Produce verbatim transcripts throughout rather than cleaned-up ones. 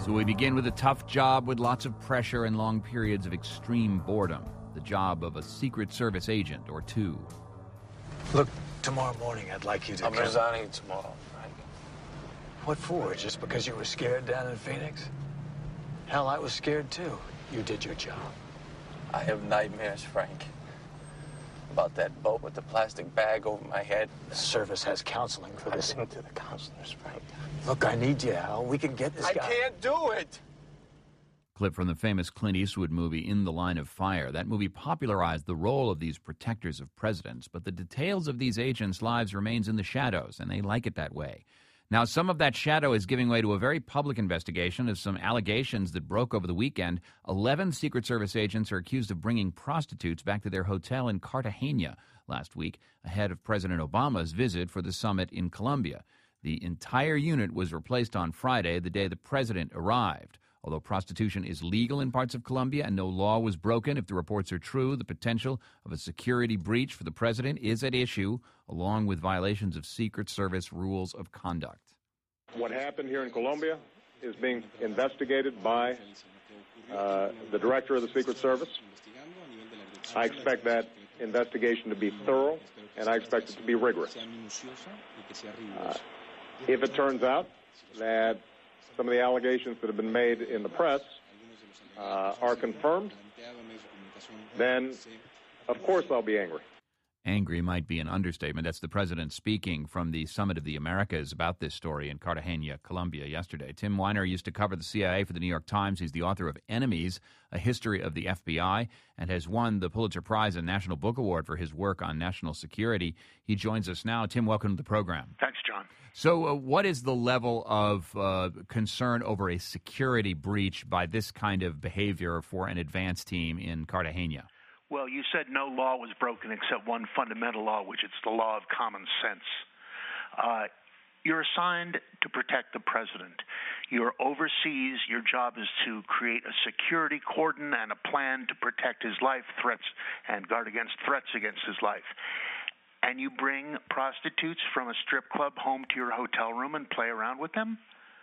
So we begin with a tough job with lots of pressure and long periods of extreme boredom. The job of a Secret Service agent or two. Look, tomorrow morning I'd like you to I'm come... resigning tomorrow, Frank. What for? Just because you were scared down in Phoenix? Hell, I was scared too. You did your job. I have nightmares, Frank. About that boat with the plastic bag over my head. The service has counseling for this. Listen to the counselors, Frank. Look, I need you, Al. We can get this I guy. I can't do it! Clip from the famous Clint Eastwood movie In the Line of Fire. That movie popularized the role of these protectors of presidents, but the details of these agents' lives remains in the shadows, and they like it that way. Now, some of that shadow is giving way to a very public investigation of some allegations that broke over the weekend. Eleven Secret Service agents are accused of bringing prostitutes back to their hotel in Cartagena last week, ahead of President Obama's visit for the summit in Colombia. The entire unit was replaced on Friday, the day the president arrived. Although prostitution is legal in parts of Colombia and no law was broken, if the reports are true, the potential of a security breach for the president is at issue, along with violations of Secret Service rules of conduct. What happened here in Colombia is being investigated by uh, the director of the Secret Service. I expect that investigation to be thorough, and I expect it to be rigorous. Uh, if it turns out that some of the allegations that have been made in the press uh, are confirmed, then, of course, I'll be angry. Angry might be an understatement. That's the president speaking from the Summit of the Americas about this story in Cartagena, Colombia, yesterday. Tim Weiner used to cover the C I A for the New York Times. He's the author of Enemies, A History of the F B I, and has won the Pulitzer Prize and National Book Award for his work on national security. He joins us now. Tim, welcome to the program. Thanks, John. So uh, what is the level of uh, concern over a security breach by this kind of behavior for an advance team in Cartagena? Well, you said no law was broken except one fundamental law, which is the law of common sense. Uh, you're assigned to protect the president. You're overseas. Your job is to create a security cordon and a plan to protect his life, threats, and guard against threats against his life. And you bring prostitutes from a strip club home to your hotel room and play around with them?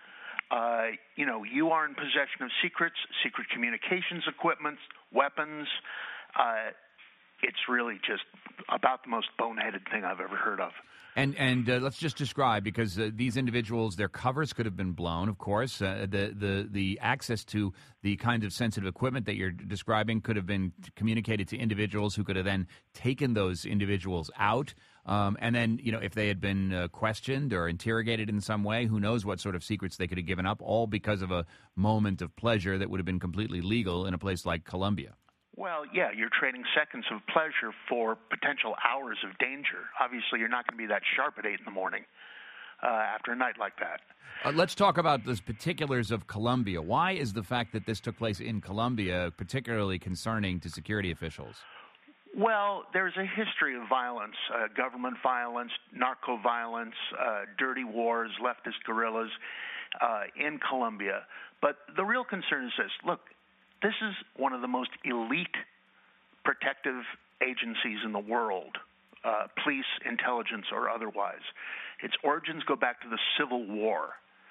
Uh, you know, you are in possession of secrets, secret communications equipment, weapons. Uh, it's really just about the most boneheaded thing I've ever heard of. And and uh, let's just describe, because uh, these individuals, their covers could have been blown, of course. Uh, the, the, the access to the kind of sensitive equipment that you're describing could have been communicated to individuals who could have then taken those individuals out. Um, and then, you know, if they had been uh, questioned or interrogated in some way, who knows what sort of secrets they could have given up, all because of a moment of pleasure that would have been completely legal in a place like Colombia. Well, yeah, you're trading seconds of pleasure for potential hours of danger. Obviously, you're not going to be that sharp at eight in the morning uh, after a night like that. Uh, let's talk about the particulars of Colombia. Why is the fact that this took place in Colombia particularly concerning to security officials? Well, there's a history of violence, uh, government violence, narco-violence, uh, dirty wars, leftist guerrillas uh, in Colombia. But the real concern is this. Look, this is one of the most elite protective agencies in the world, uh, police, intelligence, or otherwise. Its origins go back to the Civil War.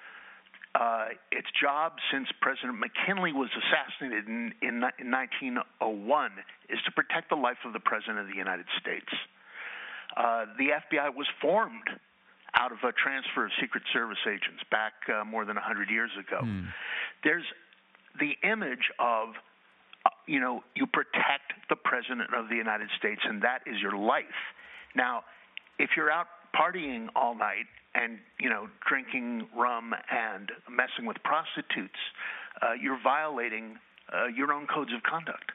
Uh, its job since President McKinley was assassinated in, in, in nineteen oh one is to protect the life of the President of the United States. Uh, the F B I was formed out of a transfer of Secret Service agents back uh, more than one hundred years ago. Hmm. There's the image of, uh, you know, you protect the President of the United States, and that is your life. Now, if you're out partying all night and, you know, drinking rum and messing with prostitutes, uh, you're violating uh, your own codes of conduct.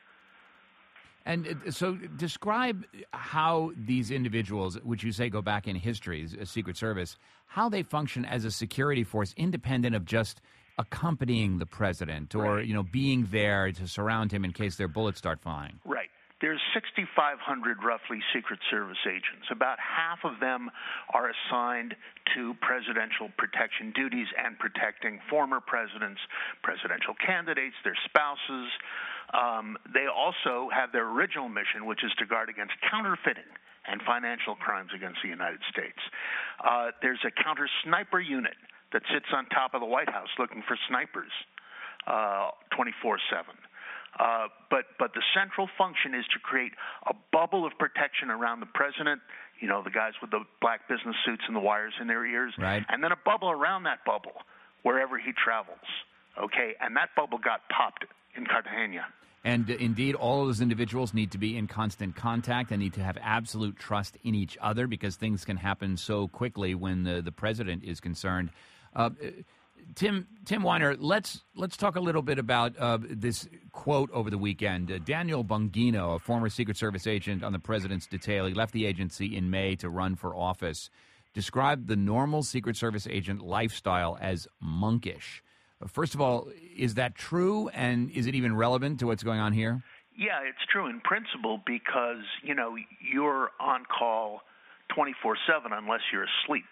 And so describe how these individuals, which you say go back in history, a Secret Service, how they function as a security force independent of just accompanying the president or, right. you know, being there to surround him in case their bullets start flying. Right. There's sixty-five hundred roughly Secret Service agents. About half of them are assigned to presidential protection duties and protecting former presidents, presidential candidates, their spouses. Um, they also have their original mission, which is to guard against counterfeiting and financial crimes against the United States. Uh, there's a counter-sniper unit that sits on top of the White House looking for snipers. uh, twenty-four seven. Uh, but but the central function is to create a bubble of protection around the president, you know, the guys with the black business suits and the wires in their ears, right. and then a bubble around that bubble wherever he travels, okay? And that bubble got popped in Cartagena. And uh, indeed, all of those individuals need to be in constant contact and need to have absolute trust in each other because things can happen so quickly when the, the president is concerned. Uh, Tim Tim Weiner, let's let's talk a little bit about uh, this quote over the weekend. Uh, Daniel Bongino, a former Secret Service agent on the president's detail, he left the agency in May to run for office, described the normal Secret Service agent lifestyle as monkish. Uh, first of all, is that true, and is it even relevant to what's going on here? Yeah, it's true in principle because, you know, you're on call twenty-four seven unless you're asleep.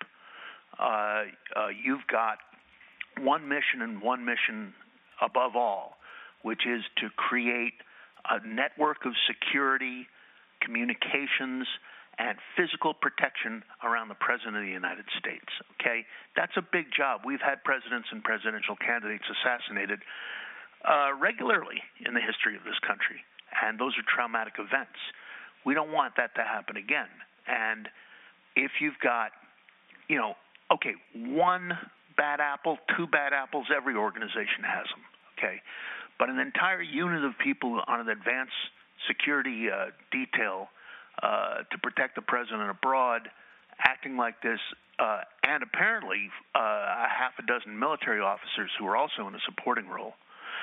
Uh, uh, you've got one mission and one mission above all, which is to create a network of security, communications, and physical protection around the President of the United States, okay? That's a big job. We've had presidents and presidential candidates assassinated uh, regularly in the history of this country, and those are traumatic events. We don't want that to happen again. And if you've got, you know, okay, one bad apple, two bad apples, every organization has them, okay? But an entire unit of people on an advanced security uh, detail uh, to protect the president abroad acting like this, uh, and apparently uh, a half a dozen military officers who are also in a supporting role,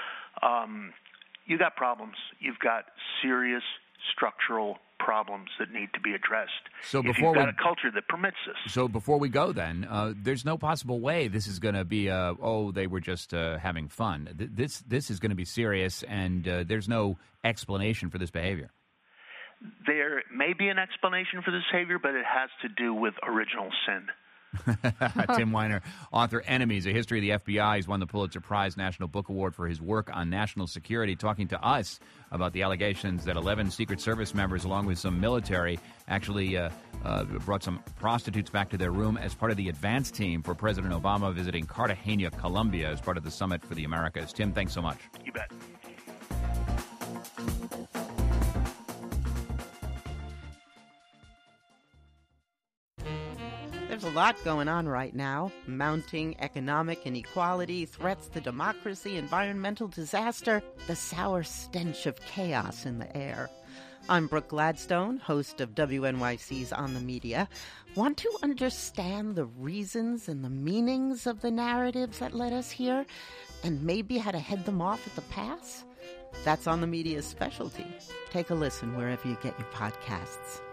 um, you got problems. You've got serious structural problems that need to be addressed. So if before you've got we, a culture that permits this. So before we go then, uh, there's no possible way this is going to be, uh, oh, they were just uh, having fun. Th- this this is going to be serious, and uh, there's no explanation for this behavior. There may be an explanation for this behavior, but it has to do with original sin. Tim Weiner, author Enemies, A History of the F B I. He's won the Pulitzer Prize National Book Award for his work on national security, talking to us about the allegations that eleven Secret Service members, along with some military, actually uh, uh, brought some prostitutes back to their room as part of the advance team for President Obama visiting Cartagena, Colombia, as part of the Summit for the Americas. Tim, thanks so much. You bet. There's a lot going on right now. Mounting economic inequality, threats to democracy, environmental disaster, the sour stench of chaos in the air. I'm Brooke Gladstone, host of W N Y C's On the Media. Want to understand the reasons and the meanings of the narratives that led us here, and maybe how to head them off at the pass? That's On the Media's specialty. Take a listen wherever you get your podcasts.